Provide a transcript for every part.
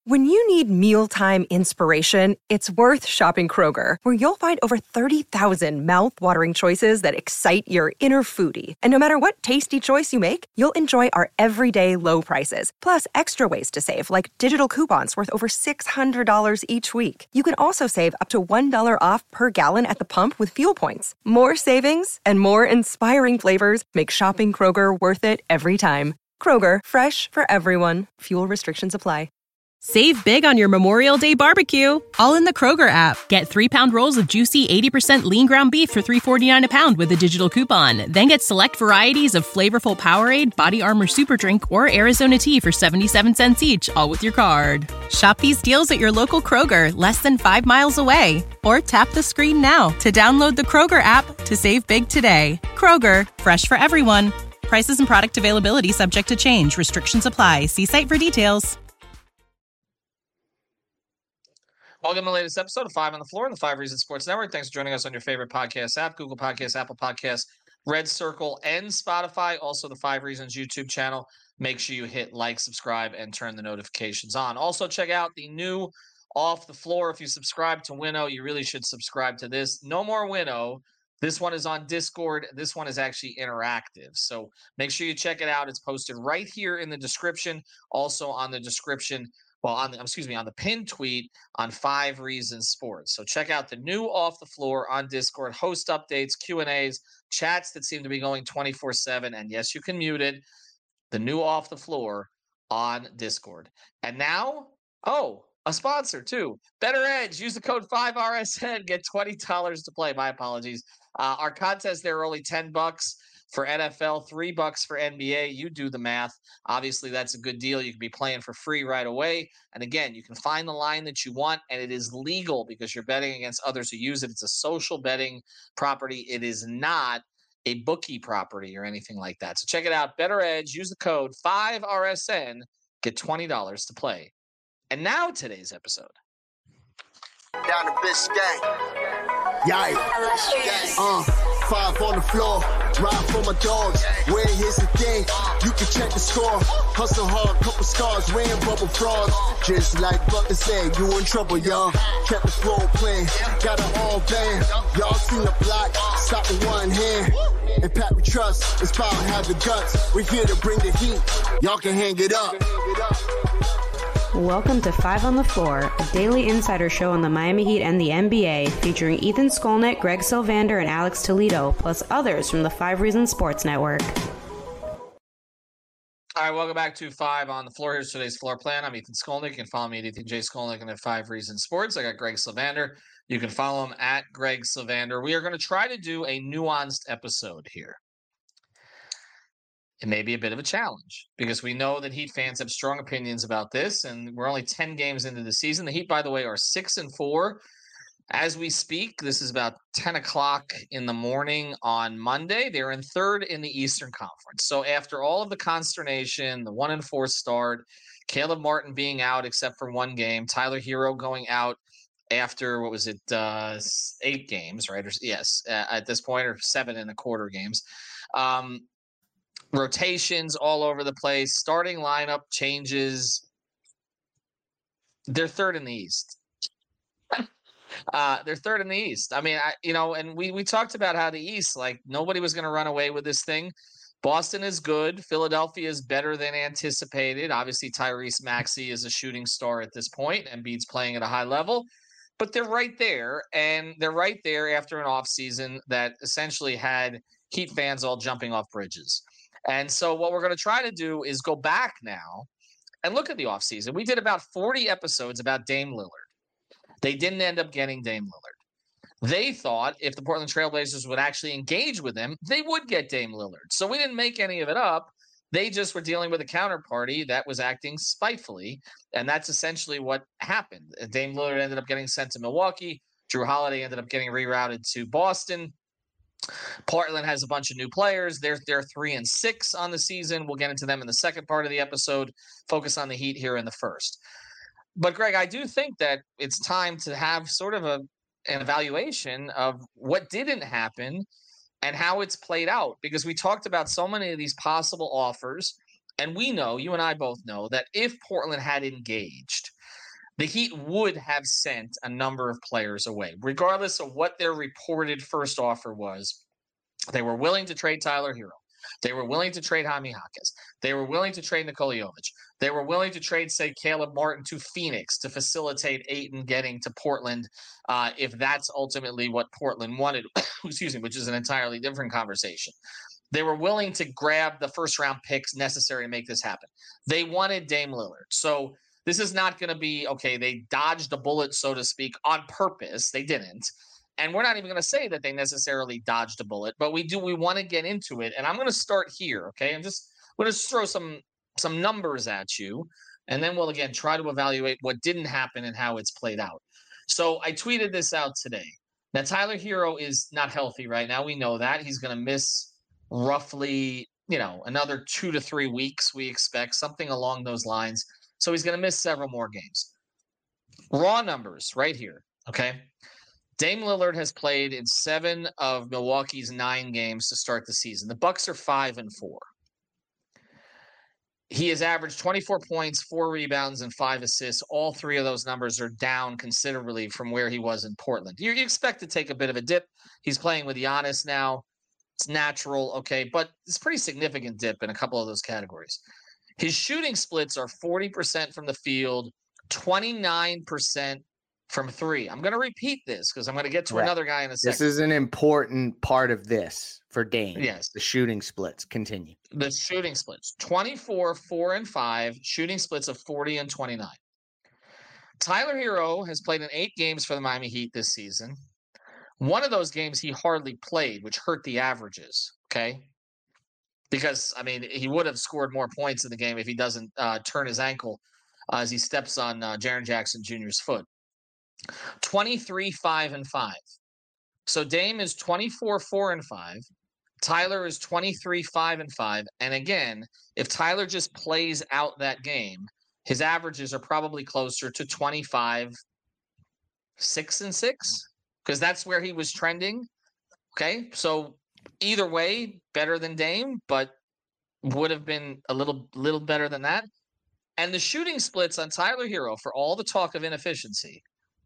When you need mealtime inspiration, it's worth shopping Kroger, where you'll find over 30,000 mouth-watering choices that excite your inner foodie. And no matter what tasty choice you make, you'll enjoy our everyday low prices, plus extra ways to save, like digital coupons worth over $600 each week. You can also save up to $1 off per gallon at the pump with fuel points. More savings and more inspiring flavors make shopping Kroger worth it every time. Kroger, fresh for everyone. Fuel restrictions apply. Save big on your Memorial Day barbecue, all in the Kroger app. Get 3-pound rolls of juicy 80% lean ground beef for $3.49 a pound with a digital coupon. Then get select varieties of flavorful Powerade, Body Armor Super Drink, or Arizona tea for 77 cents each, all with your card. Shop these deals at your local Kroger, less than 5 miles away. Or tap the screen now to download the Kroger app to save big today. Kroger, fresh for everyone. Prices and product availability subject to change. Restrictions apply. See site for details. Welcome to the latest episode of 5 on the Floor on the 5 Reasons Sports Network. Thanks for joining us on your favorite podcast app, Google Podcasts, Apple Podcasts, Red Circle, and Spotify. Also, the 5 Reasons YouTube channel. Make sure you hit like, subscribe, and turn the notifications on. Also, check out the new Off the Floor. If you subscribe to Winnow, you really should subscribe to this. No more Winnow. This one is on Discord. This one is actually interactive. So make sure you check it out. It's posted right here in the description. Also on the description. Well, on the pinned tweet on 5 Reasons Sports. So check out the new Off the Floor on Discord, host updates, Q&As, chats that seem to be going 24/7. And yes, you can mute it. The new Off the Floor on Discord. And now, a sponsor too. Better Edge. Use the code 5RSN. Get $20 to play. My apologies. Our contest there are only $10 for NFL, $3 for NBA. You do the math. Obviously, that's a good deal. You can be playing for free right away. And again, you can find the line that you want, and it is legal because you're betting against others who use it. It's a social betting property. It is not a bookie property or anything like that. So check it out. Better Edge. Use the code 5RSN. Get $20 to play. And now today's episode. Down to Biscayne. Yikes. 5 on the floor. Ride for my dogs. Where here's the thing. You can check the score. Hustle hard, couple scars, wearing bubble frogs. Just like Butler said, you in trouble, y'all. Kept the floor playing. Got it all banned. Y'all seen the block. Stop with one hand. And Pat we trust. Inspire have the guts. We're here to bring the heat. Y'all can hang it up. Welcome to 5 on the Floor, a daily insider show on the Miami Heat and the NBA, featuring Ethan Skolnick, Greg Sylvander, and Alex Toledo, plus others from the 5 Reasons Sports Network. All right, welcome back to 5 on the Floor. Here's today's floor plan. I'm Ethan Skolnick. You can follow me at Ethan J. Skolnick and at 5 Reasons Sports. I got Greg Sylvander. You can follow him at Greg Sylvander. We are going to try to do a nuanced episode here. It may be a bit of a challenge because we know that Heat fans have strong opinions about this, and we're only 10 games into the season. The Heat, by the way, are 6-4 as we speak. This is about 10 o'clock in the morning on Monday. They're in third in the Eastern Conference. So after all of the consternation, the 1-4 start, Caleb Martin being out except for one game, Tyler Hero going out after, 8 games, right? At this point, or 7.25 games. Rotations all over the place, starting lineup changes. They're third in the East. They're third in the East. I mean, and we talked about how the East, like nobody was going to run away with this thing. Boston is good. Philadelphia is better than anticipated. Obviously, Tyrese Maxey is a shooting star at this point. Embiid's playing at a high level. But they're right there, and they're right there after an offseason that essentially had Heat fans all jumping off bridges. And so what we're going to try to do is go back now and look at the offseason. We did about 40 episodes about Dame Lillard. They didn't end up getting Dame Lillard. They thought if the Portland Trailblazers would actually engage with him, they would get Dame Lillard. So we didn't make any of it up. They just were dealing with a counterparty that was acting spitefully, and that's essentially what happened. Dame Lillard ended up getting sent to Milwaukee. Jrue Holiday ended up getting rerouted to Boston. Portland has a bunch of new players. They're 3-6 on the season. We'll get into them in the second part of the episode. Focus on the Heat here in the first. But Greg, I do think that it's time to have sort of an evaluation of what didn't happen and how it's played out, because we talked about so many of these possible offers, and we know, you and I both know, that if Portland had engaged, the Heat would have sent a number of players away, regardless of what their reported first offer was. They were willing to trade Tyler Hero. They were willing to trade Jaime Jaquez. They were willing to trade Nikola Jovic. They were willing to trade, say, Caleb Martin to Phoenix to facilitate Ayton getting to Portland, if that's ultimately what Portland wanted, excuse me, which is an entirely different conversation. They were willing to grab the first-round picks necessary to make this happen. They wanted Dame Lillard. So this is not going to be, okay, they dodged a bullet, so to speak, on purpose. They didn't. And we're not even going to say that they necessarily dodged a bullet, but we want to get into it. And I'm going to start here, okay? I'm going to throw some numbers at you, and then we'll, again, try to evaluate what didn't happen and how it's played out. So I tweeted this out today. Now, Tyler Hero is not healthy right now. We know that. He's going to miss roughly, another 2 to 3 weeks, we expect, something along those lines. So he's going to miss several more games. Raw numbers right here, okay? Dame Lillard has played in 7 of Milwaukee's 9 games to start the season. The Bucks are 5-4. He has averaged 24 points, 4 rebounds, and 5 assists. All 3 of those numbers are down considerably from where he was in Portland. You expect to take a bit of a dip. He's playing with Giannis now. It's natural, okay, but it's a pretty significant dip in a couple of those categories. His shooting splits are 40% from the field, 29% from 3. I'm going to repeat this because I'm going to get to another guy in a second. This is an important part of this for Dame. Yes. The shooting splits. Continue. The shooting splits. 24, 4, and 5. Shooting splits of 40 and 29. Tyler Hero has played in 8 games for the Miami Heat this season. One of those games he hardly played, which hurt the averages, okay? Because, he would have scored more points in the game if he doesn't turn his ankle as he steps on Jaren Jackson Jr.'s foot. 23, 5, and 5. So Dame is 24, 4, and 5. Tyler is 23, 5, and 5. And again, if Tyler just plays out that game, his averages are probably closer to 25, 6, and 6, because that's where he was trending. Okay, so either way, better than Dame, but would have been a little better than that. And the shooting splits on Tyler Hero, for all the talk of inefficiency,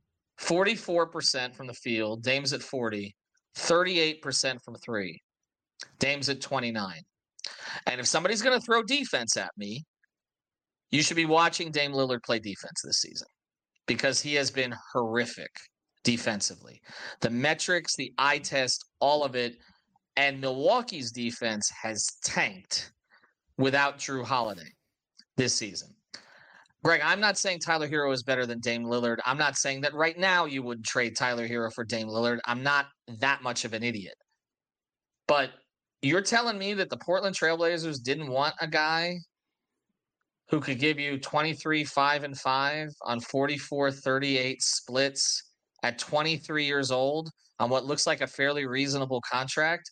44% from the field, Dame's at 40, 38% from 3, Dame's at 29. And if somebody's going to throw defense at me, you should be watching Dame Lillard play defense this season because he has been horrific defensively. The metrics, the eye test, all of it. And Milwaukee's defense has tanked without Jrue Holiday this season. Greg, I'm not saying Tyler Hero is better than Dame Lillard. I'm not saying that right now you would trade Tyler Hero for Dame Lillard. I'm not that much of an idiot. But you're telling me that the Portland Trailblazers didn't want a guy who could give you 23, 5, and 5 on 44, 38 splits at 23 years old on what looks like a fairly reasonable contract?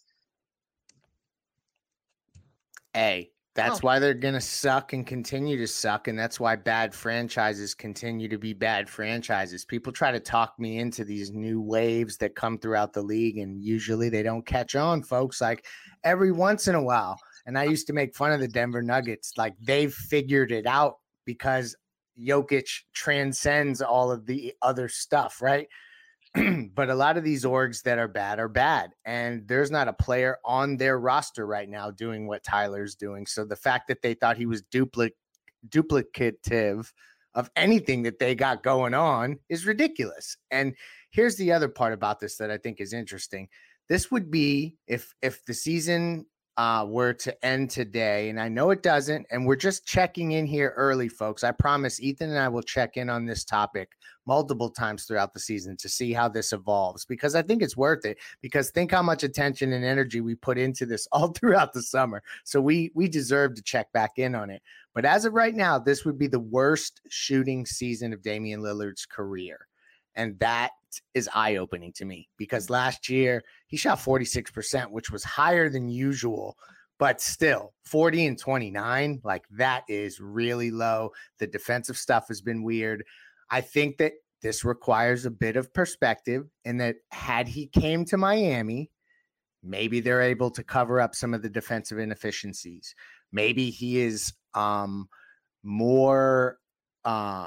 That's why they're going to suck and continue to suck, and that's why bad franchises continue to be bad franchises. People try to talk me into these new waves that come throughout the league, and usually they don't catch on, folks. Like every once in a while, and I used to make fun of the Denver Nuggets, like they've figured it out because Jokic transcends all of the other stuff, right? But a lot of these orgs that are bad, and there's not a player on their roster right now doing what Tyler's doing. So the fact that they thought he was duplicative of anything that they got going on is ridiculous. And here's the other part about this that I think is interesting. This would be if the season were to end today, and I know it doesn't, and we're just checking in here early, folks. I promise Ethan and I will check in on this topic multiple times throughout the season to see how this evolves, because I think it's worth it, because think how much attention and energy we put into this all throughout the summer. So we deserve to check back in on it. But as of right now, this would be the worst shooting season of Damian Lillard's career. And that is eye-opening to me, because last year he shot 46%, which was higher than usual, but still 40 and 29, like that is really low. The defensive stuff has been weird. I think that this requires a bit of perspective, and that had he came to Miami, maybe they're able to cover up some of the defensive inefficiencies. Maybe he is more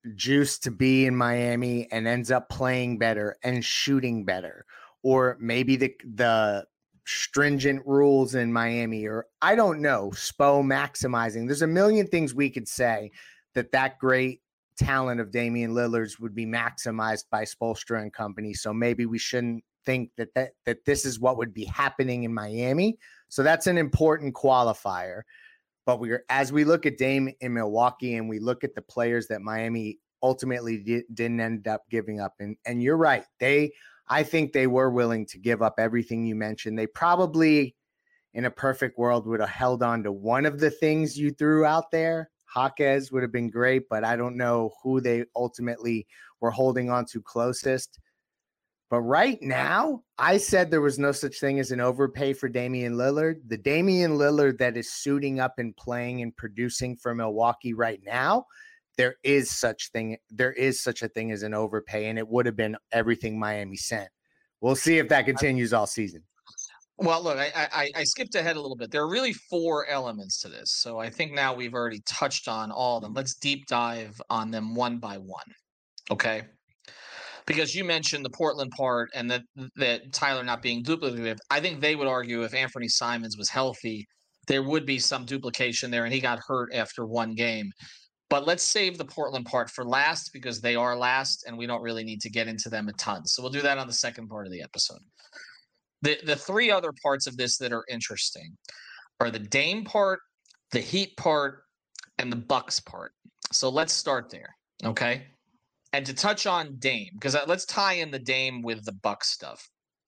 juice to be in Miami and ends up playing better and shooting better, or maybe the stringent rules in Miami, or I don't know, Spo maximizing. There's a million things we could say that great talent of Damian Lillard's would be maximized by Spoelstra and company. So maybe we shouldn't think that this is what would be happening in Miami. So that's an important qualifier. But as we look at Dame in Milwaukee and we look at the players that Miami ultimately didn't end up giving up, and you're right, I think they were willing to give up everything you mentioned. They probably, in a perfect world, would have held on to one of the things you threw out there. Jaquez would have been great, but I don't know who they ultimately were holding on to closest. But right now, I said there was no such thing as an overpay for Damian Lillard. The Damian Lillard that is suiting up and playing and producing for Milwaukee right now, there is such a thing as an overpay, and it would have been everything Miami sent. We'll see if that continues all season. Well, look, I skipped ahead a little bit. There are really 4 elements to this. So I think now we've already touched on all of them. Let's deep dive on them one by one. Okay? Because you mentioned the Portland part and that Tyler not being duplicative. I think they would argue if Anthony Simons was healthy, there would be some duplication there, and he got hurt after one game. But let's save the Portland part for last because they are last, and we don't really need to get into them a ton. So we'll do that on the second part of the episode. The 3 other parts of this that are interesting are the Dame part, the Heat part, and the Bucks part. So let's start there, okay? And to touch on Dame, because let's tie in the Dame with the Bucks stuff.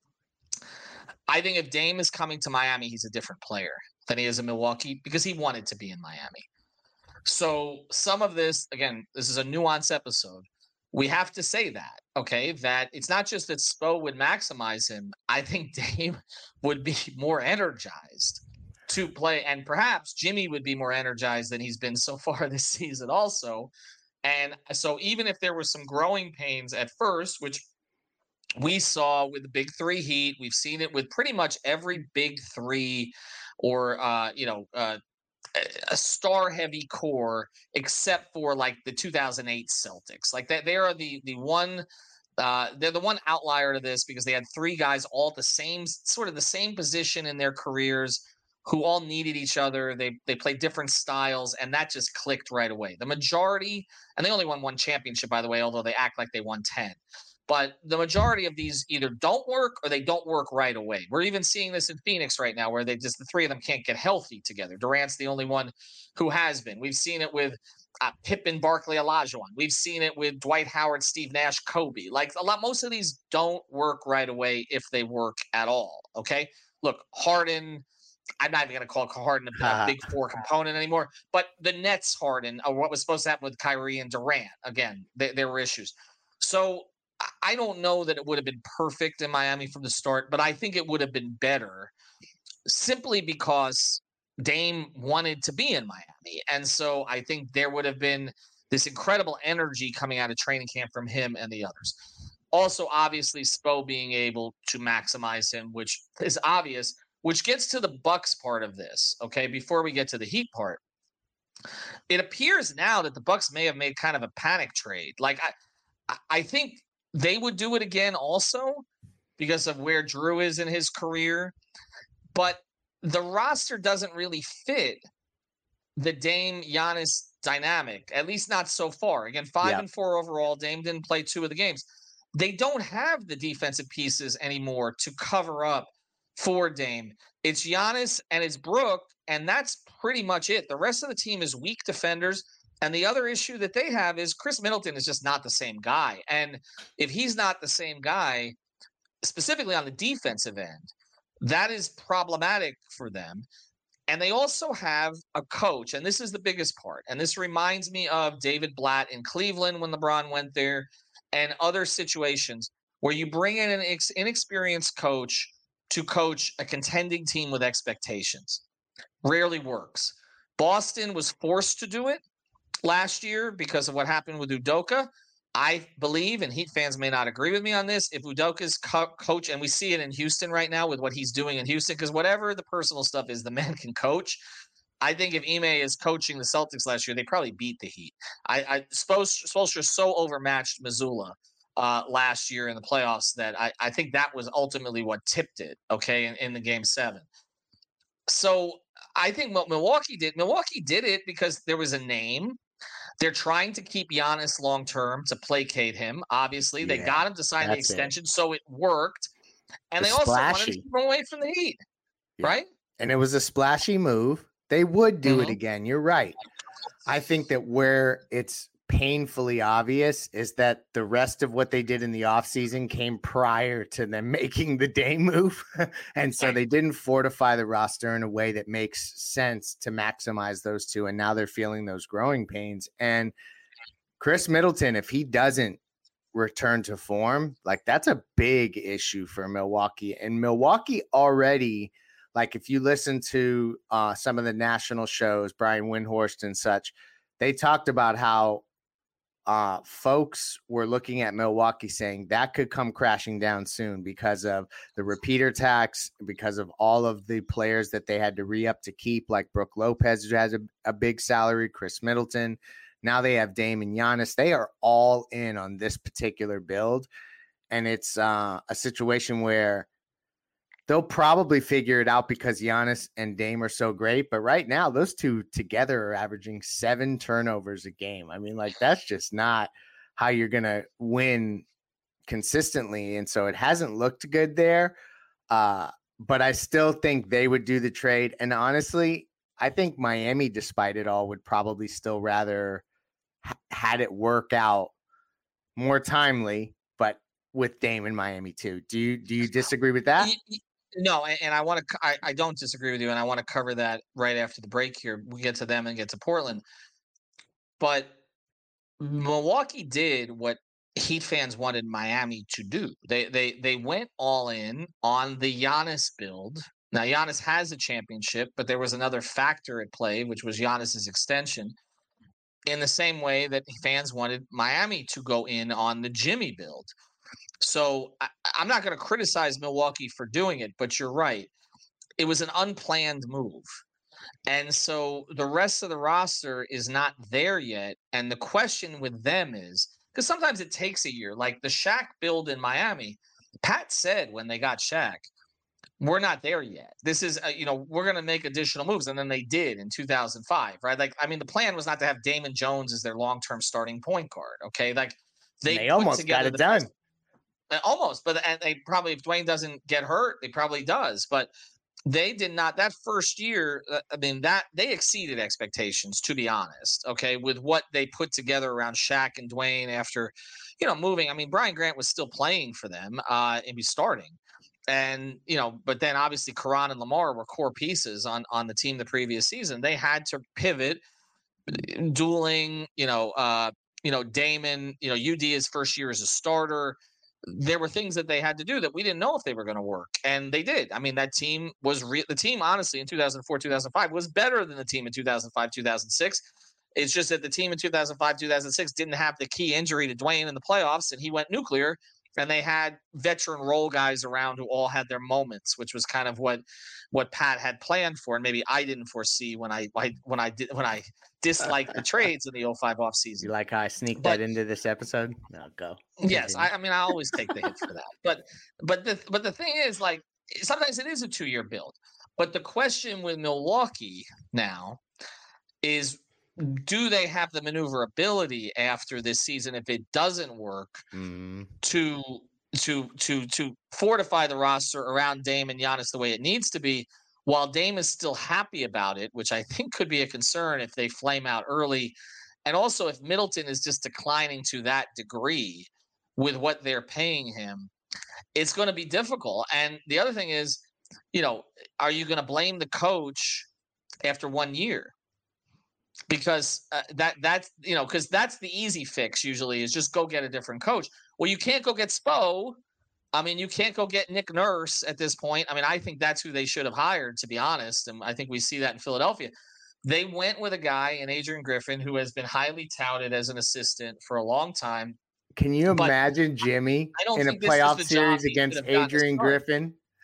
I think if Dame is coming to Miami, he's a different player than he is in Milwaukee because he wanted to be in Miami. So some of this, again, this is a nuanced episode. We have to say that, okay, that it's not just that Spo would maximize him. I think Dame would be more energized to play, and perhaps Jimmy would be more energized than he's been so far this season also. And so even if there were some growing pains at first, which we saw with the Big 3 Heat, we've seen it with pretty much every Big 3 or, a star-heavy core, except for like the 2008 Celtics. Like that, they are the one. They're the one outlier to this because they had 3 guys all at the same position in their careers, who all needed each other. They played different styles, and that just clicked right away. The majority, and they only won 1 championship, by the way, although they act like they won 10. But the majority of these either don't work or they don't work right away. We're even seeing this in Phoenix right now where the 3 of them can't get healthy together. Durant's the only one who has been. We've seen it with Pippen, Barkley, Olajuwon. We've seen it with Dwight Howard, Steve Nash, Kobe. Like most of these don't work right away if they work at all. Okay. Look, Harden, I'm not even going to call Harden a big 4 component anymore, but the Nets Harden, or what was supposed to happen with Kyrie and Durant, again, there were issues. So I don't know that it would have been perfect in Miami from the start, but I think it would have been better simply because Dame wanted to be in Miami. And so I think there would have been this incredible energy coming out of training camp from him and the others. Also, obviously, Spo being able to maximize him, which is obvious, which gets to the Bucks part of this, okay, before we get to the Heat part. It appears now that the Bucks may have made kind of a panic trade. Like, I think they would do it again also because of where Drew is in his career. But the roster doesn't really fit the Dame Giannis dynamic, at least not so far. Again, 5-4 overall. Dame didn't play 2 of the games. They don't have the defensive pieces anymore to cover up for Dame. It's Giannis and it's Brook, and that's pretty much it. The rest of the team is weak defenders. And the other issue that they have is Chris Middleton is just not the same guy. And if he's not the same guy, specifically on the defensive end, that is problematic for them. And they also have a coach, and this is the biggest part. And this reminds me of David Blatt in Cleveland when LeBron went there and other situations where you bring in an inexperienced coach to coach a contending team with expectations. Rarely works. Boston was forced to do it last year because of what happened with Udoka. I believe, and Heat fans may not agree with me on this, if Udoka's coach, and we see it in Houston right now with what he's doing in Houston, because whatever the personal stuff is, the man can coach. I think if Ime is coaching the Celtics last year, they probably beat the Heat. Spoelstra so overmatched Missoula last year in the playoffs that I think that was ultimately what tipped it, okay, in the Game 7. So I think what Milwaukee did it because there was a name. They're trying to keep Giannis long-term to placate him. Obviously, they got him to sign the extension, so it worked. And they also wanted to keep him away from the Heat, right? And it was a splashy move. They would do it again. You're right. I think that where it's painfully obvious is that the rest of what they did in the offseason came prior to them making the Dame move. And so they didn't fortify the roster in a way that makes sense to maximize those two. And now they're feeling those growing pains. And Chris Middleton, if he doesn't return to form, like that's a big issue for Milwaukee. And Milwaukee already, like if you listen to some of the national shows, Brian Windhorst and such, they talked about how folks were looking at Milwaukee saying that could come crashing down soon because of the repeater tax, because of all of the players that they had to re-up to keep, like Brook Lopez, who has a big salary, Chris Middleton. Now they have Dame and Giannis. They are all in on this particular build. And it's a situation where they'll probably figure it out because Giannis and Dame are so great. But right now, those two together are averaging 7 turnovers a game. I mean, like, that's just not how you're going to win consistently. And so it hasn't looked good there. But I still think they would do the trade. And honestly, I think Miami, despite it all, would probably still rather had it work out more timely, but with Dame in Miami too. Do you disagree with that? No, and I don't disagree with you, and I want to cover that right after the break here. We get to them and get to Portland. But Milwaukee did what Heat fans wanted Miami to do. They went all in on the Giannis build. Now, Giannis has a championship, but there was another factor at play, which was Giannis's extension, in the same way that fans wanted Miami to go in on the Jimmy build. So I'm not going to criticize Milwaukee for doing it, but you're right. It was an unplanned move. And so the rest of the roster is not there yet. And the question with them is, because sometimes it takes a year, like the Shaq build in Miami, Pat said when they got Shaq, we're not there yet. This is, we're going to make additional moves. And then they did in 2005, right? Like, I mean, the plan was not to have Damon Jones as their long-term starting point guard. Okay. Like they almost got it done. Almost, but and they probably, if Dwayne doesn't get hurt, they probably does. But they did not. That first year, I mean, that they exceeded expectations, to be honest. Okay, with what they put together around Shaq and Dwayne after, moving. I mean, Brian Grant was still playing for them and be starting, and but then obviously Karan and Lamar were core pieces on the team the previous season. They had to pivot, dueling. Damon. UD his first year as a starter. There were things that they had to do that we didn't know if they were going to work. And they did. I mean, that team was the team, honestly, in 2004, 2005 was better than the team in 2005, 2006. It's just that the team in 2005, 2006 didn't have the key injury to Dwayne in the playoffs, and he went nuclear. And they had veteran role guys around who all had their moments, which was kind of what Pat had planned for. And maybe I didn't foresee when I disliked the trades in the 2005 offseason. You like how I sneaked that into this episode? No, go. Yes, I mean I always take the hit for that. But the thing is, like, sometimes it is a 2-year build. But the question with Milwaukee now is, do they have the maneuverability after this season if it doesn't work to fortify the roster around Dame and Giannis the way it needs to be, while Dame is still happy about it, which I think could be a concern if they flame out early, and also if Middleton is just declining to that degree with what they're paying him, it's going to be difficult. And the other thing is, are you going to blame the coach after 1 year? Because that's because that's the easy fix usually, is just go get a different coach. Well, you can't go get Spo. I mean, you can't go get Nick Nurse at this point. I mean, I think that's who they should have hired, to be honest. And I think we see that in Philadelphia. They went with a guy in Adrian Griffin who has been highly touted as an assistant for a long time. Can you imagine Jimmy in a playoff series against Adrian Griffin?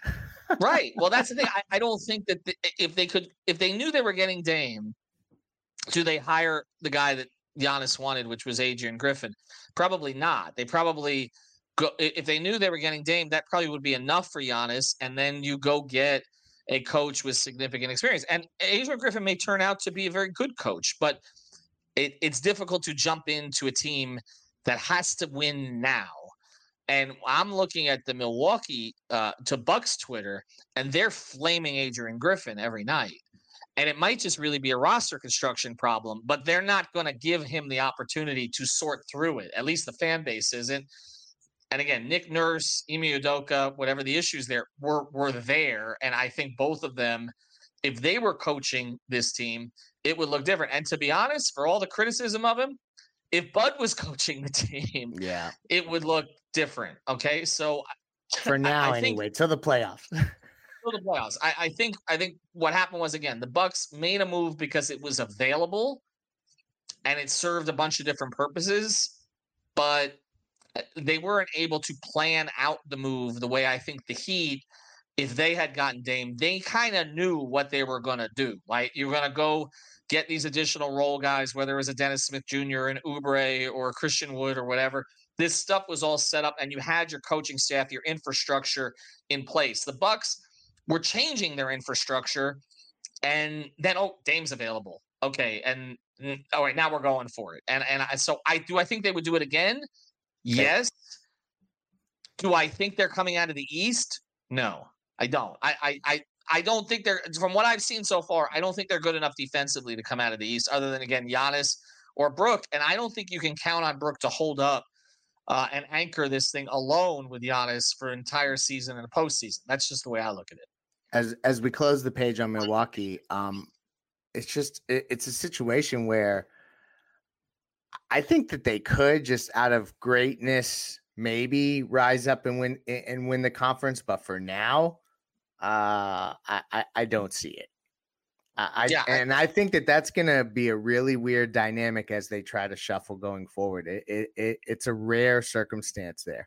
Right. Well, that's the thing. I don't think that if they knew they were getting Dame, do they hire the guy that Giannis wanted, which was Adrian Griffin? Probably not. They probably go, if they knew they were getting Dame, that probably would be enough for Giannis. And then you go get a coach with significant experience. And Adrian Griffin may turn out to be a very good coach, but it's difficult to jump into a team that has to win now. And I'm looking at the Milwaukee to Bucks Twitter, and they're flaming Adrian Griffin every night. And it might just really be a roster construction problem, but they're not going to give him the opportunity to sort through it. At least the fan base isn't. And again, Nick Nurse, Ime Udoka, whatever the issues there were there. And I think both of them, if they were coaching this team, it would look different. And to be honest, for all the criticism of him, if Bud was coaching the team, it would look different. Okay. So for now, anyway, to the playoffs. To the playoffs. I think what happened was, again, the Bucks made a move because it was available and it served a bunch of different purposes, but they weren't able to plan out the move the way I think the Heat, if they had gotten Dame, they kind of knew what they were going to do. Right? You're going to go get these additional role guys, whether it was a Dennis Smith Jr., an Oubre, or Christian Wood, or whatever. This stuff was all set up, and you had your coaching staff, your infrastructure in place. The Bucks were changing their infrastructure, and then, Dame's available. Okay, and all right, now we're going for it. And so I think they would do it again? Yes. Do I think they're coming out of the East? No, I don't. I don't think they're, from what I've seen so far, I don't think they're good enough defensively to come out of the East, other than, again, Giannis or Brook. And I don't think you can count on Brook to hold up and anchor this thing alone with Giannis for an entire season and a postseason. That's just the way I look at it. As we close the page on Milwaukee, it's a situation where I think that they could, just out of greatness, maybe rise up and win the conference. But for now, I don't see it. I think that's going to be a really weird dynamic as they try to shuffle going forward. It's a rare circumstance there.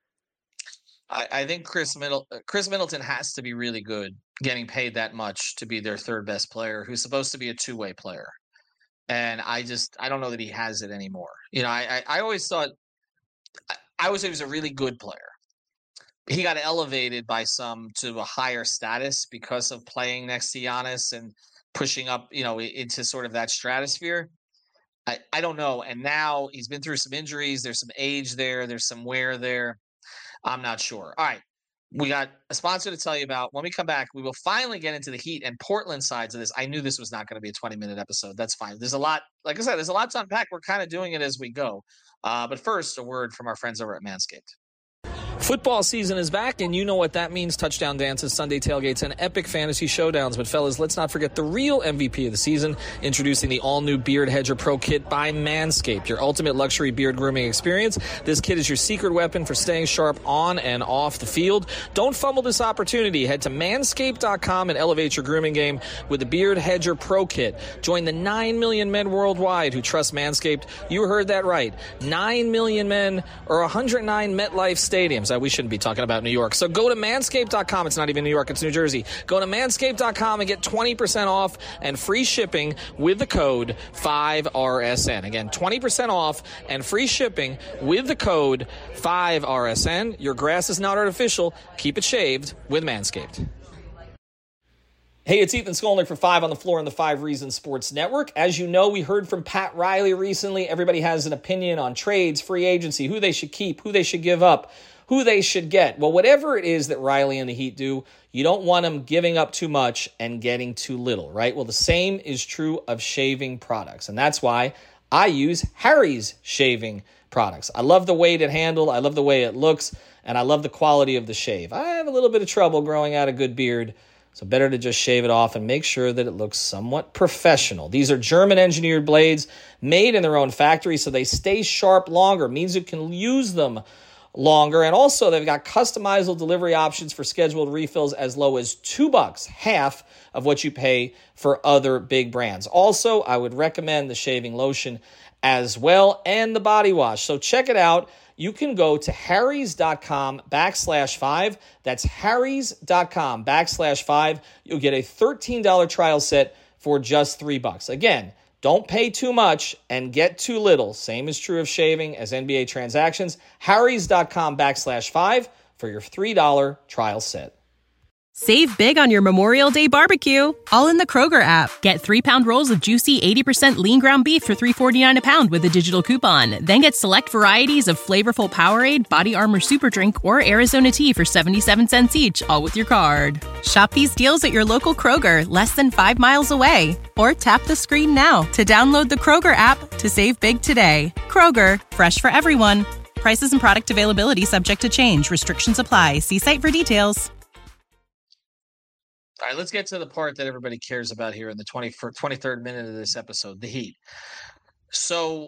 I think Chris Middleton has to be really good, getting paid that much to be their third best player, who's supposed to be a two-way player. And I don't know that he has it anymore. You know, I always thought he was a really good player. He got elevated by some to a higher status because of playing next to Giannis and pushing up, into sort of that stratosphere. I don't know. And now he's been through some injuries. There's some age there. There's some wear there. I'm not sure. All right. We got a sponsor to tell you about. When we come back, we will finally get into the Heat and Portland sides of this. I knew this was not going to be a 20-minute episode. That's fine. There's a lot, like I said, there's a lot to unpack. We're kind of doing it as we go. But first, a word from our friends over at Manscaped. Football season is back, and you know what that means. Touchdown dances, Sunday tailgates, and epic fantasy showdowns. But fellas, let's not forget the real MVP of the season, introducing the all-new Beard Hedger Pro Kit by Manscaped, your ultimate luxury beard grooming experience. This kit is your secret weapon for staying sharp on and off the field. Don't fumble this opportunity. Head to manscaped.com and elevate your grooming game with the Beard Hedger Pro Kit. Join the 9 million men worldwide who trust Manscaped. You heard that right. 9 million men, or 109 MetLife stadiums. We shouldn't be talking about New York. So go to manscaped.com. It's not even New York, it's New Jersey. Go to manscaped.com and get 20% off and free shipping with the code 5RSN. Again, 20% off and free shipping with the code 5RSN. Your grass is not artificial. Keep it shaved with Manscaped. Hey, it's Ethan Skolnick for 5 on the Floor on the 5 Reasons Sports Network. As you know, we heard from Pat Riley recently. Everybody has an opinion on trades, free agency, who they should keep, who they should give up, who they should get. Well, whatever it is that Riley and the Heat do, you don't want them giving up too much and getting too little, right? Well, the same is true of shaving products, and that's why I use Harry's shaving products. I love the weight it handles, I love the way it looks, and I love the quality of the shave. I have a little bit of trouble growing out a good beard, so better to just shave it off and make sure that it looks somewhat professional. These are German-engineered blades made in their own factory, so they stay sharp longer. It means you can use them longer. And also, they've got customizable delivery options for scheduled refills as low as $2, half of what you pay for other big brands. Also, I would recommend the shaving lotion as well, and the body wash. So check it out. You can go to harrys.com/5. That's harrys.com/5. You'll get a $13 trial set for just $3. Again, don't pay too much and get too little. Same is true of shaving as NBA transactions. harrys.com/5 for your $3 trial set. Save big on your Memorial Day barbecue, all in the Kroger app. Get 3-pound rolls of juicy 80% lean ground beef for $3.49 a pound with a digital coupon. Then get select varieties of flavorful Powerade, Body Armor Super Drink, or Arizona tea for 77 cents each, all with your card. Shop these deals at your local Kroger, less than 5 miles away. Or tap the screen now to download the Kroger app to save big today. Kroger, fresh for everyone. Prices and product availability subject to change. Restrictions apply. See site for details. All right, let's get to the part that everybody cares about here in the 23rd minute of this episode, the Heat. So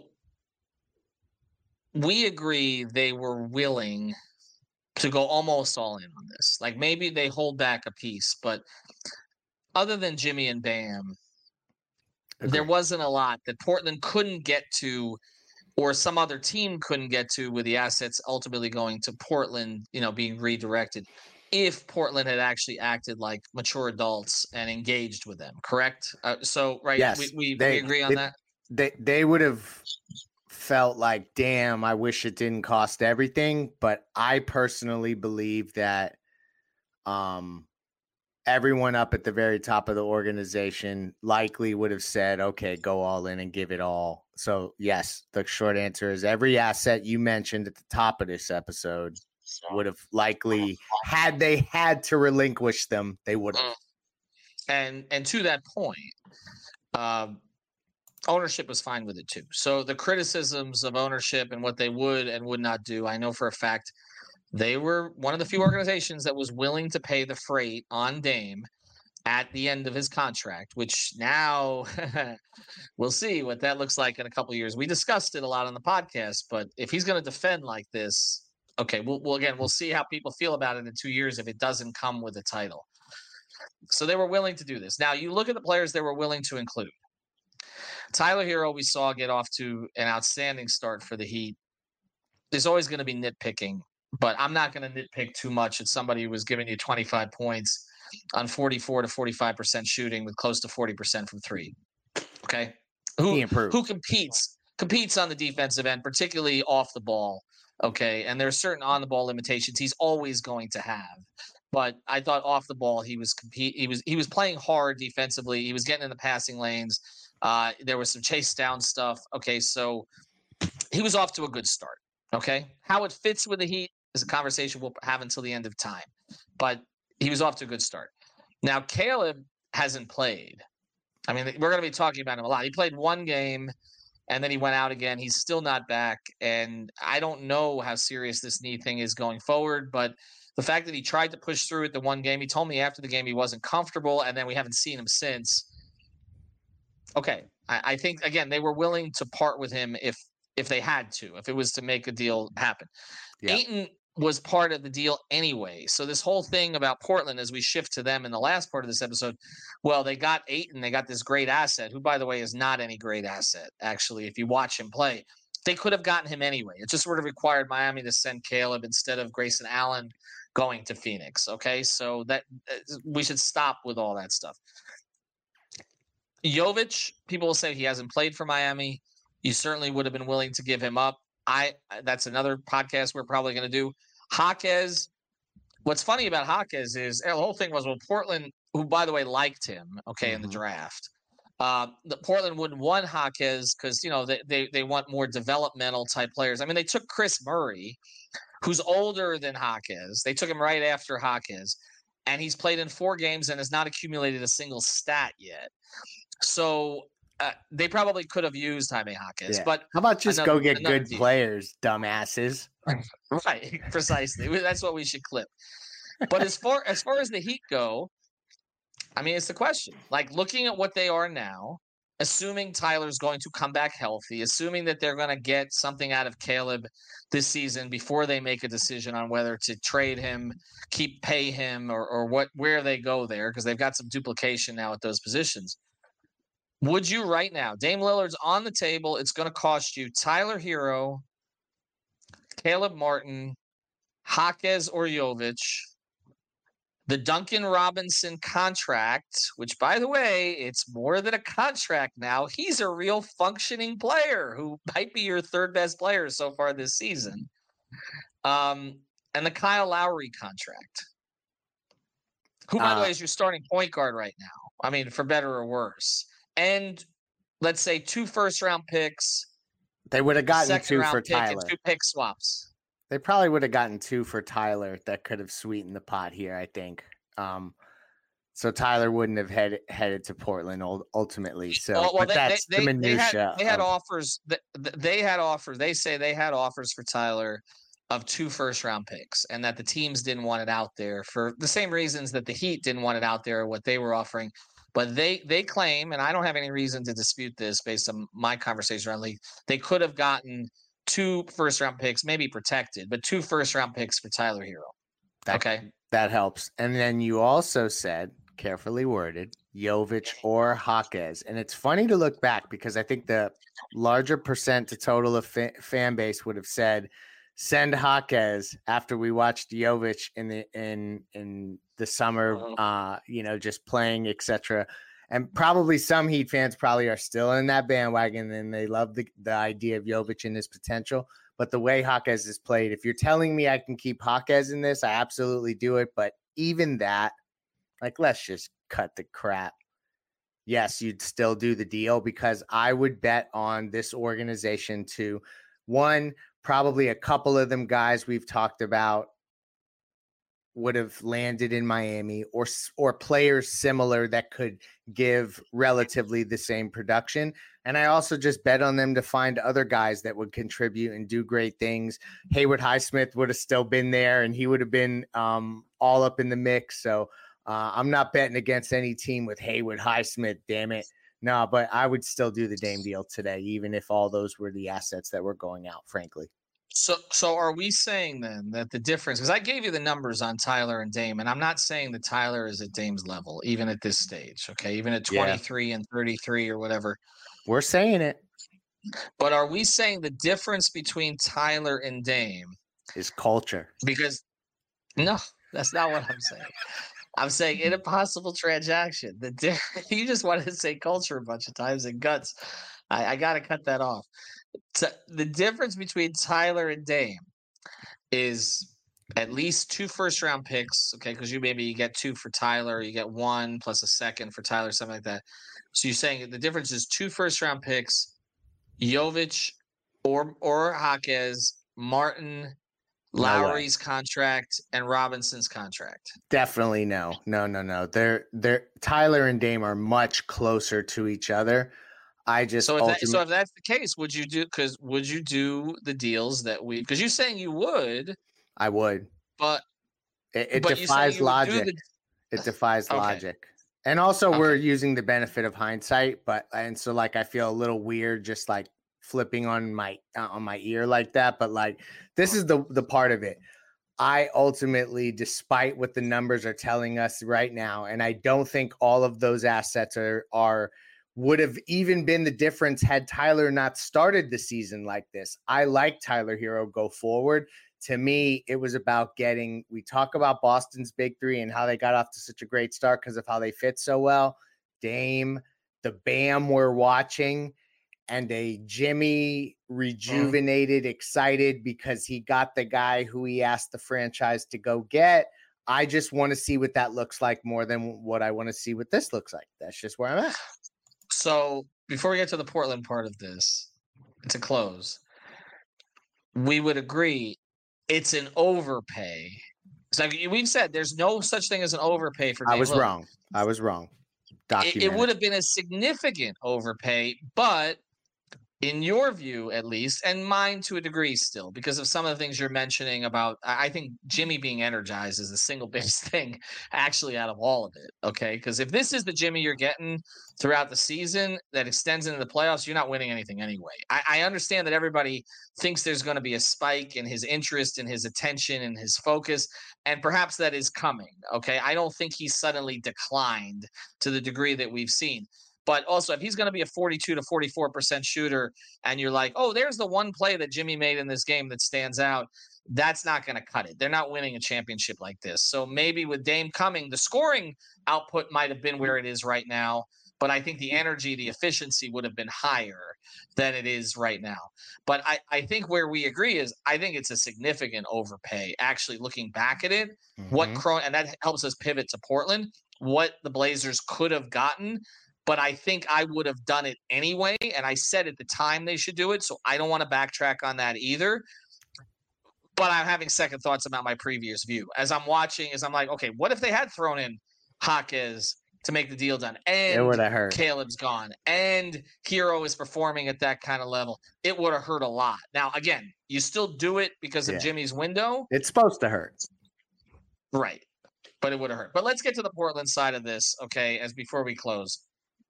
we agree they were willing to go almost all in on this. Like maybe they hold back a piece, but other than Jimmy and Bam, there wasn't a lot that Portland couldn't get to or some other team couldn't get to with the assets ultimately going to Portland, being redirected. If Portland had actually acted like mature adults and engaged with them, correct? Right? Yes, we agree on that? They would have felt like, damn, I wish it didn't cost everything. But I personally believe that everyone up at the very top of the organization likely would have said, okay, go all in and give it all. So, yes, the short answer is every asset you mentioned at the top of this episode would have likely, had they had to relinquish them, they would have. And to that point, ownership was fine with it too. So the criticisms of ownership and what they would and would not do, I know for a fact they were one of the few organizations that was willing to pay the freight on Dame at the end of his contract, which now we'll see what that looks like in a couple of years. We discussed it a lot on the podcast, but if he's going to defend like this, okay, we'll see how people feel about it in 2 years if it doesn't come with a title. So they were willing to do this. Now, you look at the players they were willing to include. Tyler Hero, we saw get off to an outstanding start for the Heat. There's always going to be nitpicking, but I'm not going to nitpick too much at somebody who was giving you 25 points on 44 to 45% shooting with close to 40% from three. Okay? Who competes on the defensive end, particularly off the ball. Okay, and there are certain on-the-ball limitations he's always going to have. But I thought off the ball he was playing hard defensively. He was getting in the passing lanes. There was some chase down stuff. Okay, so he was off to a good start. Okay, how it fits with the Heat is a conversation we'll have until the end of time. But he was off to a good start. Now Caleb hasn't played. I mean, we're going to be talking about him a lot. He played one game. And then he went out again. He's still not back. And I don't know how serious this knee thing is going forward. But the fact that he tried to push through it the one game, he told me after the game he wasn't comfortable. And then we haven't seen him since. Okay. I think, again, they were willing to part with him if they had to, if it was to make a deal happen. Yeah. Ayton was part of the deal anyway. So this whole thing about Portland, as we shift to them in the last part of this episode, well, they got Ayton, they got this great asset, who, by the way, is not any great asset, actually, if you watch him play. They could have gotten him anyway. It just would have required Miami to send Caleb instead of Grayson Allen going to Phoenix, okay? So that we should stop with all that stuff. Jovic, people will say he hasn't played for Miami. You certainly would have been willing to give him up. That's another podcast we're probably going to do. Jaquez, what's funny about Jaquez is the whole thing was, well, Portland, who, by the way, liked him, in the draft. The Portland wouldn't want Jaquez because, they want more developmental type players. I mean, they took Chris Murray, who's older than Jaquez. They took him right after Jaquez, and he's played in 4 games and has not accumulated a single stat yet. So they probably could have used Jaime Jaquez. Yeah. But how about just go get good players, dumbasses? Right, precisely. That's what we should clip. But as far as the Heat go, I mean, it's the question. Like, looking at what they are now, assuming Tyler's going to come back healthy, assuming that they're going to get something out of Caleb this season before they make a decision on whether to trade him, pay him, or where they go there, because they've got some duplication now at those positions. Would you right now? Dame Lillard's on the table. It's going to cost you Tyler Hero, Caleb Martin, Jaquez or Jovic, the Duncan Robinson contract, which, by the way, it's more than a contract now. He's a real functioning player who might be your third best player so far this season. And the Kyle Lowry contract, who, by the way, is your starting point guard right now. I mean, for better or worse. And let's say 2 first-round picks. They would have gotten 2 for Tyler. And 2 pick swaps. They probably would have gotten 2 for Tyler that could have sweetened the pot here, I think. So Tyler wouldn't have headed to Portland ultimately. So, but that's the minutia. They had offers. They had offers. They say they had offers for Tyler of 2 first-round picks, and that the teams didn't want it out there for the same reasons that the Heat didn't want it out there, what they were offering. But they claim, and I don't have any reason to dispute this based on my conversation around league, they could have gotten 2 first-round picks, maybe protected, but 2 first-round picks for Tyler Hero. That helps. And then you also said, carefully worded, Jovic or Jaquez. And it's funny to look back because I think the larger percent to total of fan base would have said, send Jaquez after we watched Jovic in the summer, just playing, etc. And probably some Heat fans probably are still in that bandwagon and they love the idea of Jovic and his potential. But the way Jaquez is played, if you're telling me I can keep Jaquez in this, I absolutely do it. But even that, let's just cut the crap. Yes, you'd still do the deal because I would bet on this organization to, one, probably a couple of them guys we've talked about would have landed in Miami or players similar that could give relatively the same production. And I also just bet on them to find other guys that would contribute and do great things. Haywood Highsmith would have still been there and he would have been all up in the mix. So I'm not betting against any team with Haywood Highsmith, damn it. No, but I would still do the Dame deal today, even if all those were the assets that were going out, frankly. So are we saying then that the difference, because I gave you the numbers on Tyler and Dame, and I'm not saying that Tyler is at Dame's level, even at this stage, okay, even at 23 and 33 or whatever. We're saying it. But are we saying the difference between Tyler and Dame is culture? Because no, that's not what I'm saying. I'm saying in a possible transaction. You just wanted to say culture a bunch of times and guts. I got to cut that off. So the difference between Tyler and Dame is at least 2 first-round picks, okay, because you get 2 for Tyler, you get 1 plus a second for Tyler, something like that. So you're saying the difference is 2 first-round picks, Jovic or Jaquez, Martin, Lowry's contract, and Robinson's contract. Definitely no. They're Tyler and Dame are much closer to each other. So if that's the case, would you do the deals that because you're saying you would? I would, but it defies logic. It defies logic, and also we're using the benefit of hindsight. So I feel a little weird just flipping on my ear like that. But this is the part of it. I ultimately, despite what the numbers are telling us right now, and I don't think all of those assets are would have even been the difference had Tyler not started the season like this. I like Tyler Hero go forward. To me, it was about we talk about Boston's big three and how they got off to such a great start because of how they fit so well. Dame, the Bam we're watching, and a Jimmy rejuvenated, excited because he got the guy who he asked the franchise to go get. I just want to see what that looks like more than what I want to see what this looks like. That's just where I'm at. So before we get to the Portland part of this, to close, we would agree it's an overpay. So we've said there's no such thing as an overpay for Dame Lillard. I was wrong. It would have been a significant overpay, but in your view, at least, and mine to a degree still, because of some of the things you're mentioning about, I think Jimmy being energized is the single biggest thing actually out of all of it. Okay. Because if this is the Jimmy you're getting throughout the season that extends into the playoffs, you're not winning anything anyway. I understand that everybody thinks there's going to be a spike in his interest and his attention and his focus, and perhaps that is coming. Okay. I don't think he's suddenly declined to the degree that we've seen. But also, if he's going to be a 42 to 44% shooter, and you're like, oh, there's the one play that Jimmy made in this game that stands out, that's not going to cut it. They're not winning a championship like this. So maybe with Dame coming, the scoring output might have been where it is right now. But I think the energy, the efficiency would have been higher than it is right now. But I think where we agree is I think it's a significant overpay. Actually, looking back at it, and that helps us pivot to Portland, what the Blazers could have gotten. But I think I would have done it anyway. And I said at the time they should do it. So I don't want to backtrack on that either. But I'm having second thoughts about my previous view. As I'm watching, I'm like, okay, what if they had thrown in Jaquez to make the deal done, and it would have hurt. Caleb's gone, and Hero is performing at that kind of level? It would have hurt a lot. Now, again, you still do it because of Jimmy's window. It's supposed to hurt. Right. But it would have hurt. But let's get to the Portland side of this, okay, as before we close.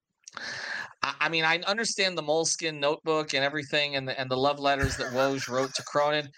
I mean, I understand the Moleskine notebook and everything and the love letters that Woj wrote to Cronin.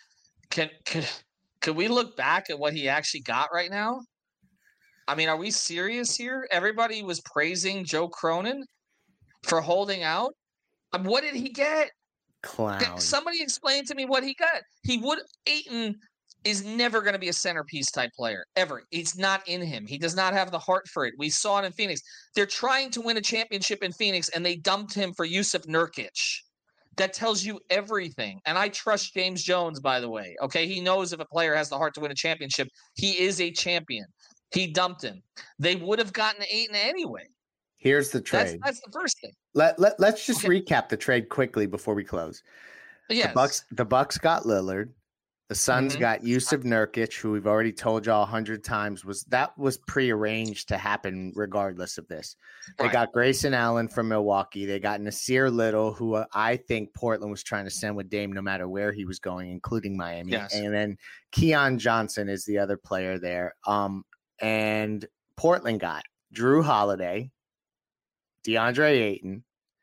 Could we look back at what he actually got right now? I mean, are we serious here? Everybody was praising Joe Cronin for holding out. What did he get? Clown. Somebody explain to me what he got. Ayton is never going to be a centerpiece type player, ever. It's not in him. He does not have the heart for it. We saw it in Phoenix. They're trying to win a championship in Phoenix, and they dumped him for Jusuf Nurkic. That tells you everything. And I trust James Jones, by the way. Okay, he knows if a player has the heart to win a championship, he is a champion. He dumped him. They would have gotten Ayton anyway. Here's the trade. That's the first thing. Let's just recap the trade quickly before we close. Yes. The Bucks got Lillard. The Suns got Jusuf Nurkic, who we've already told y'all 100 times was prearranged to happen regardless of this. They got Grayson Allen from Milwaukee. They got Nasir Little, who I think Portland was trying to send with Dame no matter where he was going, including Miami. Yes. And then Keon Johnson is the other player there. And Portland got Drew Holiday, DeAndre Ayton,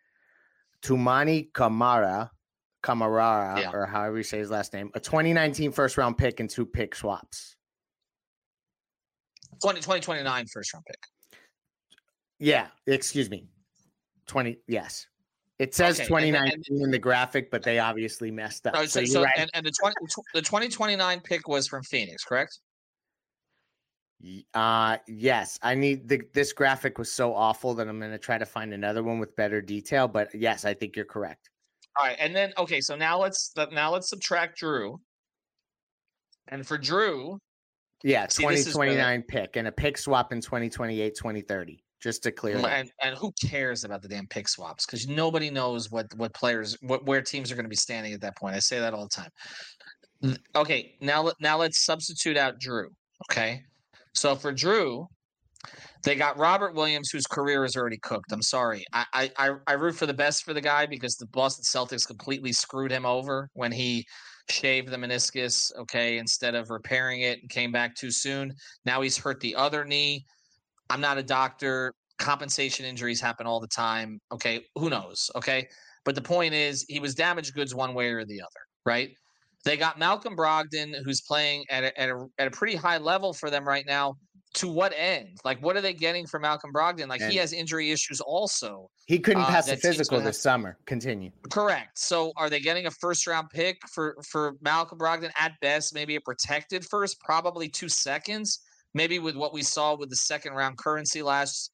Toumani Camara, or however you say his last name, a 2019 first round pick and 2 pick swaps. 2029 first round pick. Yeah, excuse me. Yes. It says 2019 in the graphic, but they obviously messed up. So you're right. And the 2029 pick was from Phoenix, correct? Yes. I need this graphic was so awful that I'm going to try to find another one with better detail, but yes, I think you're correct. All right, and then so now let's subtract Drew. And for Drew, 2029 pick and a pick swap in 2028, 2030. Just to clear that. And who cares about the damn pick swaps? Because nobody knows where teams are going to be standing at that point. I say that all the time. Okay, now let's substitute out Drew. Okay, so for Drew, they got Robert Williams, whose career is already cooked. I'm sorry. I root for the best for the guy because the Boston Celtics completely screwed him over when he shaved the meniscus, okay, instead of repairing it and came back too soon. Now he's hurt the other knee. I'm not a doctor. Compensation injuries happen all the time. Okay, who knows? Okay, but the point is he was damaged goods one way or the other, right? They got Malcolm Brogdon, who's playing at a pretty high level for them right now. To what end? Like, what are they getting from Malcolm Brogdon? Like, he has injury issues also. He couldn't pass the physical this summer. Continue. Correct. So are they getting a first-round pick for Malcolm Brogdon? At best, maybe a protected first, probably 2 seconds. Maybe with what we saw with the second-round currency last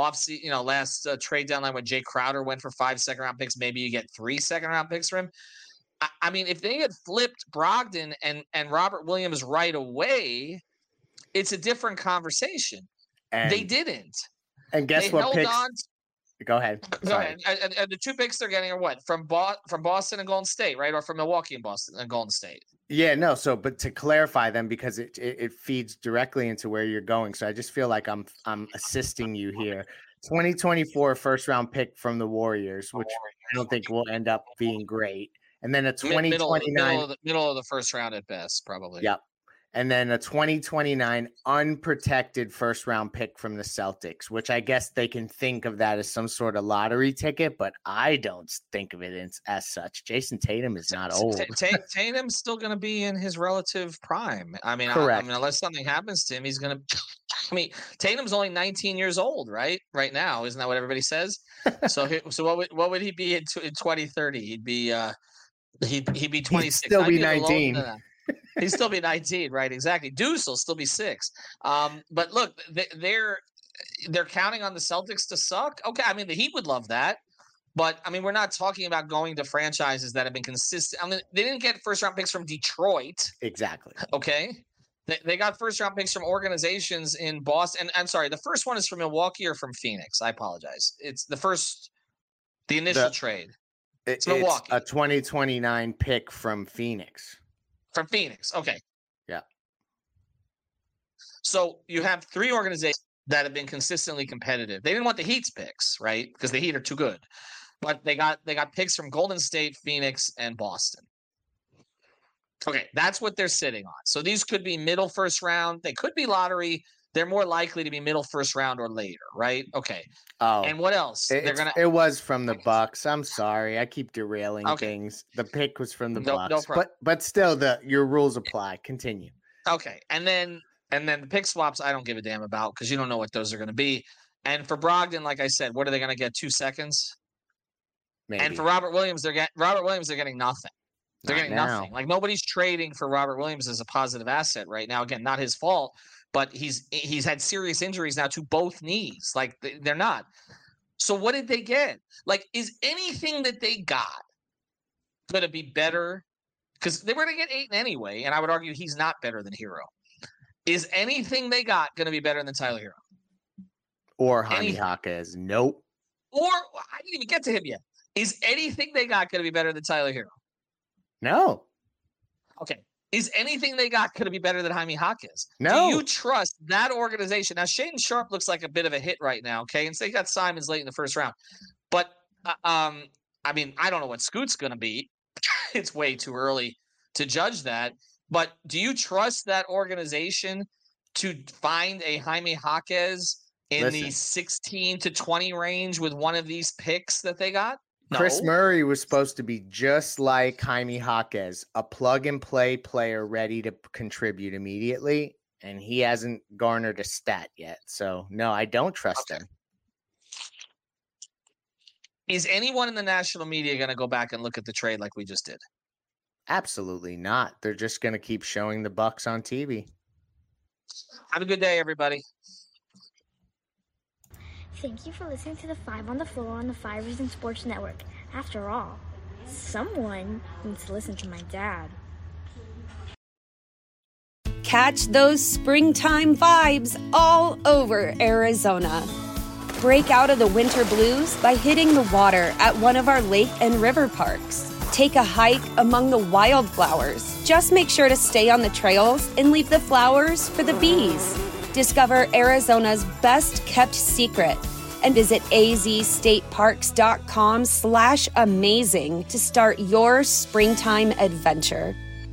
trade deadline when Jay Crowder went for 5 second-round picks, maybe you get 3 second-round picks for him. I mean, if they had flipped Brogdon and Robert Williams right away, it's a different conversation. And they didn't. And guess what picks? Go ahead. Sorry. And the 2 picks they're getting are what? From Boston and Golden State, right? Or from Milwaukee and Boston and Golden State? Yeah, no. So, but to clarify them, because it feeds directly into where you're going. So I just feel like I'm assisting you here. 2024 first round pick from the Warriors, which I don't think will end up being great. And then a 2029 middle of the first round at best, probably. Yep. And then a 2029 unprotected first round pick from the Celtics, which I guess they can think of that as some sort of lottery ticket, but I don't think of it as such. Jason Tatum is not old. Tatum's still going to be in his relative prime. I mean, correct. unless something happens to him, he's going to I mean, Tatum's only 19 years old, right? Right now, isn't that what everybody says? So what would he be in 2030? He'd be 26. He'd still be 19. He'd still be 19, right? Exactly. Deuce will still be 6. But look, they're counting on the Celtics to suck. Okay, I mean the Heat would love that. But, I mean, we're not talking about going to franchises that have been consistent. I mean, they didn't get first-round picks from Detroit. Exactly. Okay? They got first-round picks from organizations in Boston. And I'm sorry, the first one is from Milwaukee or from Phoenix? I apologize. It's the initial trade. It's Milwaukee. A 2029 pick from Phoenix. From Phoenix. Okay. Yeah. So you have 3 organizations that have been consistently competitive. They didn't want the Heat's picks, right? Because the Heat are too good. But they got picks from Golden State, Phoenix, and Boston. Okay, that's what they're sitting on. So these could be middle first round. They could be lottery. They're more likely to be middle first round or later, right? Okay. Oh. And what else? It was from the Bucks. I'm sorry. I keep derailing things. The pick was from the Bucks. No, but still your rules apply. Continue. Okay. And then the pick swaps I don't give a damn about because you don't know what those are going to be. And for Brogdon, like I said, what are they going to get? 2 seconds? Maybe. And for Robert Williams, they're getting nothing. They're getting nothing. Like nobody's trading for Robert Williams as a positive asset right now. Again, not his fault, but he's had serious injuries now to both knees. Like they're not. So what did they get? Like, is anything that they got going to be better? Because they were going to get Ayton anyway, and I would argue he's not better than Hero. Is anything they got going to be better than Tyler Hero? Or Jaime Jaquez? Nope. Or I didn't even get to him yet. Is anything they got going to be better than Tyler Hero? No. Okay. Is anything they got going to be better than Jaime Jaquez? No. Do you trust that organization? Now, Shaedon Sharpe looks like a bit of a hit right now, okay? And so they got Simons late in the first round. But, I mean, I don't know what Scoot's going to be. It's way too early to judge that. But do you trust that organization to find a Jaime Jaquez in the 16 to 20 range with one of these picks that they got? No. Chris Murray was supposed to be just like Jaime Jaquez, a plug-and-play player ready to contribute immediately, and he hasn't garnered a stat yet. So, no, I don't trust him. Is anyone in the national media going to go back and look at the trade like we just did? Absolutely not. They're just going to keep showing the Bucks on TV. Have a good day, everybody. Thank you for listening to the 5 on the Floor on the 5 Reasons Sports Network. After all, someone needs to listen to my dad. Catch those springtime vibes all over Arizona. Break out of the winter blues by hitting the water at one of our lake and river parks. Take a hike among the wildflowers. Just make sure to stay on the trails and leave the flowers for the bees. Discover Arizona's best-kept secret and visit azstateparks.com/amazing to start your springtime adventure.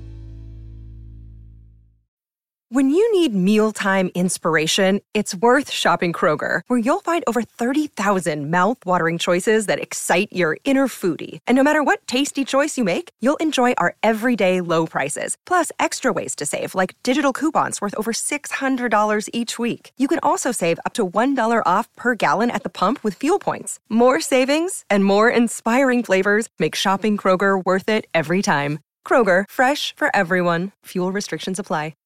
When you need mealtime inspiration, it's worth shopping Kroger, where you'll find over 30,000 mouth-watering choices that excite your inner foodie. And no matter what tasty choice you make, you'll enjoy our everyday low prices, plus extra ways to save, like digital coupons worth over $600 each week. You can also save up to $1 off per gallon at the pump with fuel points. More savings and more inspiring flavors make shopping Kroger worth it every time. Kroger, fresh for everyone. Fuel restrictions apply.